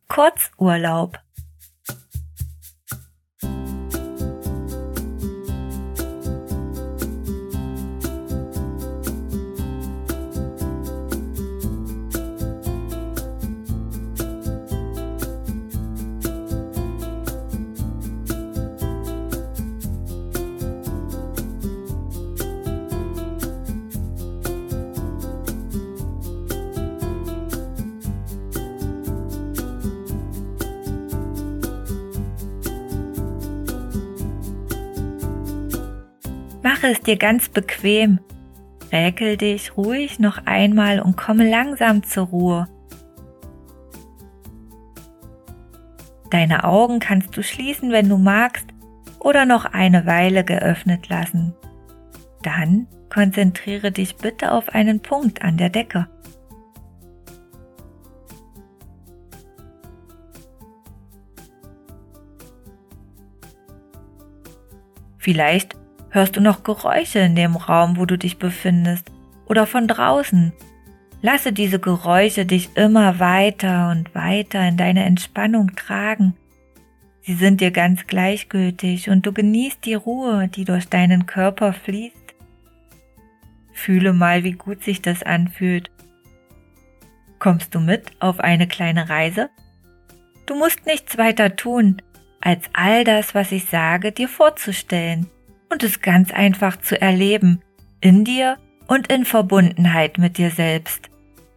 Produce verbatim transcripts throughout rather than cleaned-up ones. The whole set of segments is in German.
Kurzurlaub. Mache es dir ganz bequem. Räkel dich ruhig noch einmal und komme langsam zur Ruhe. Deine Augen kannst du schließen, wenn du magst, oder noch eine Weile geöffnet lassen. Dann konzentriere dich bitte auf einen Punkt an der Decke. Vielleicht hörst du noch Geräusche in dem Raum, wo du dich befindest, oder von draußen. Lasse diese Geräusche dich immer weiter und weiter in deine Entspannung tragen. Sie sind dir ganz gleichgültig und du genießt die Ruhe, die durch deinen Körper fließt. Fühle mal, wie gut sich das anfühlt. Kommst du mit auf eine kleine Reise? Du musst nichts weiter tun, als all das, was ich sage, dir vorzustellen und es ganz einfach zu erleben, in dir und in Verbundenheit mit dir selbst.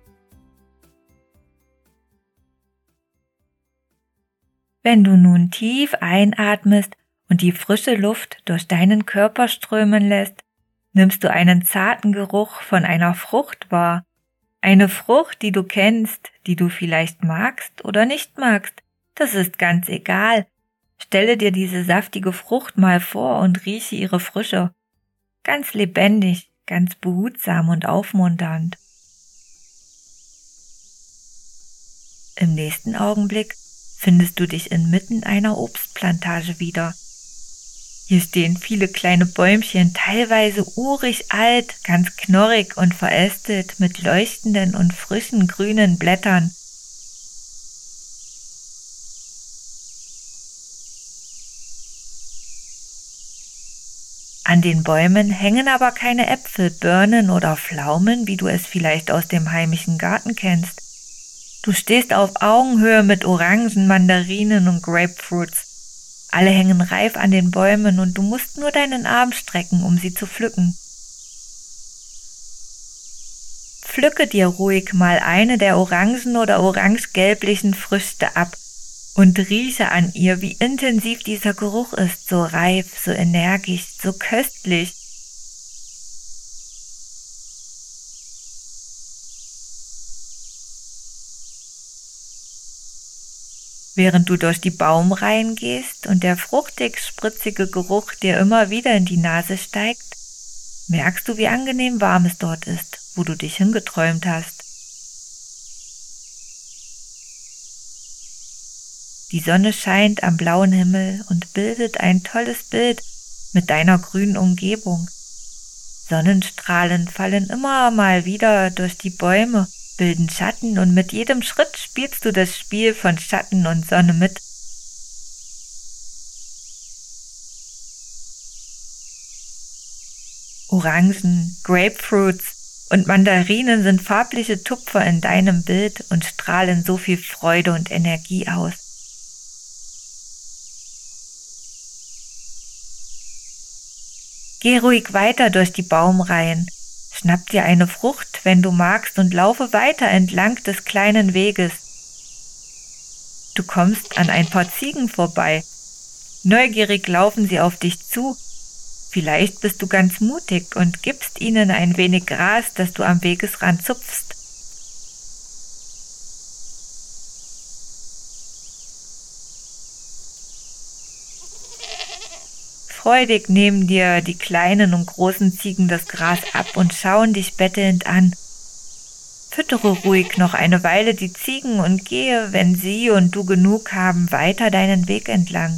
Wenn du nun tief einatmest und die frische Luft durch deinen Körper strömen lässt, nimmst du einen zarten Geruch von einer Frucht wahr. Eine Frucht, die du kennst, die du vielleicht magst oder nicht magst. Das ist ganz egal. Stelle dir diese saftige Frucht mal vor und rieche ihre Frische. Ganz lebendig, ganz behutsam und aufmunternd. Im nächsten Augenblick findest du dich inmitten einer Obstplantage wieder. Hier stehen viele kleine Bäumchen, teilweise urig alt, ganz knorrig und verästet mit leuchtenden und frischen grünen Blättern. An den Bäumen hängen aber keine Äpfel, Birnen oder Pflaumen, wie du es vielleicht aus dem heimischen Garten kennst. Du stehst auf Augenhöhe mit Orangen, Mandarinen und Grapefruits. Alle hängen reif an den Bäumen und du musst nur deinen Arm strecken, um sie zu pflücken. Pflücke dir ruhig mal eine der orangen oder orange-gelblichen Früchte ab und rieche an ihr, wie intensiv dieser Geruch ist, so reif, so energisch, so köstlich. Während du durch die Baumreihen gehst und der fruchtig-spritzige Geruch dir immer wieder in die Nase steigt, merkst du, wie angenehm warm es dort ist, wo du dich hingeträumt hast. Die Sonne scheint am blauen Himmel und bildet ein tolles Bild mit deiner grünen Umgebung. Sonnenstrahlen fallen immer mal wieder durch die Bäume, bilden Schatten und mit jedem Schritt spielst du das Spiel von Schatten und Sonne mit. Orangen, Grapefruits und Mandarinen sind farbliche Tupfer in deinem Bild und strahlen so viel Freude und Energie aus. Geh ruhig weiter durch die Baumreihen. Schnapp dir eine Frucht, wenn du magst, und laufe weiter entlang des kleinen Weges. Du kommst an ein paar Ziegen vorbei. Neugierig laufen sie auf dich zu. Vielleicht bist du ganz mutig und gibst ihnen ein wenig Gras, das du am Wegesrand zupfst. Freudig nehmen dir die kleinen und großen Ziegen das Gras ab und schauen dich bettelnd an. Füttere ruhig noch eine Weile die Ziegen und gehe, wenn sie und du genug haben, weiter deinen Weg entlang.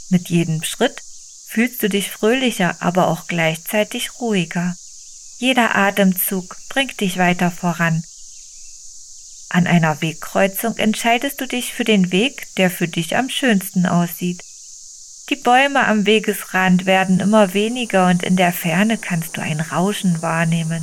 Mit jedem Schritt fühlst du dich fröhlicher, aber auch gleichzeitig ruhiger. Jeder Atemzug bringt dich weiter voran. An einer Wegkreuzung entscheidest du dich für den Weg, der für dich am schönsten aussieht. Die Bäume am Wegesrand werden immer weniger und in der Ferne kannst du ein Rauschen wahrnehmen.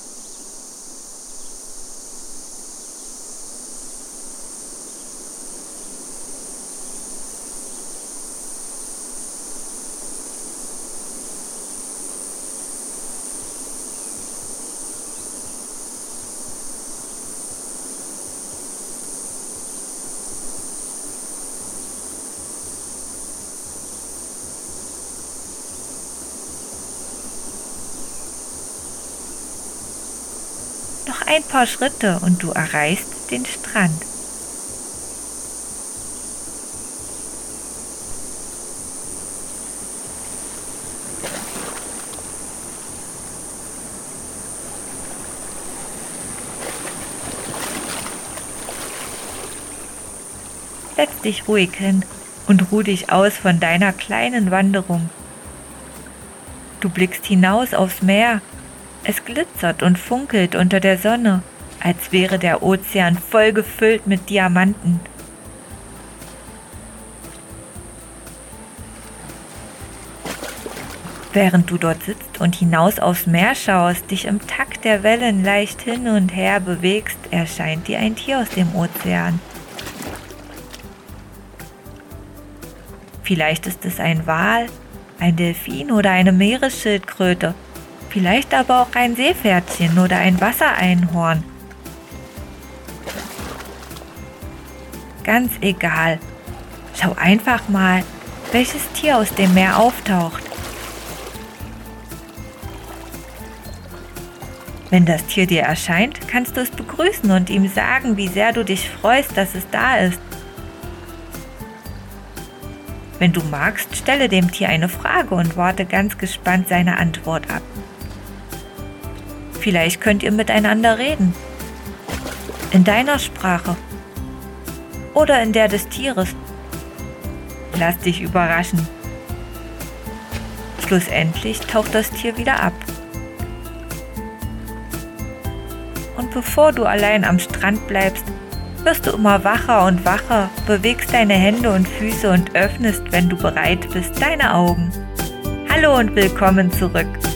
Noch ein paar Schritte und du erreichst den Strand. Setz dich ruhig hin und ruh dich aus von deiner kleinen Wanderung. Du blickst hinaus aufs Meer. Es glitzert und funkelt unter der Sonne, als wäre der Ozean voll gefüllt mit Diamanten. Während du dort sitzt und hinaus aufs Meer schaust, dich im Takt der Wellen leicht hin und her bewegst, erscheint dir ein Tier aus dem Ozean. Vielleicht ist es ein Wal, ein Delfin oder eine Meeresschildkröte. Vielleicht aber auch ein Seepferdchen oder ein Wassereinhorn. Ganz egal. Schau einfach mal, welches Tier aus dem Meer auftaucht. Wenn das Tier dir erscheint, kannst du es begrüßen und ihm sagen, wie sehr du dich freust, dass es da ist. Wenn du magst, stelle dem Tier eine Frage und warte ganz gespannt seine Antwort ab. Vielleicht könnt ihr miteinander reden. In deiner Sprache. Oder in der des Tieres. Lass dich überraschen. Schlussendlich taucht das Tier wieder ab. Und bevor du allein am Strand bleibst, wirst du immer wacher und wacher, bewegst deine Hände und Füße und öffnest, wenn du bereit bist, deine Augen. Hallo und willkommen zurück.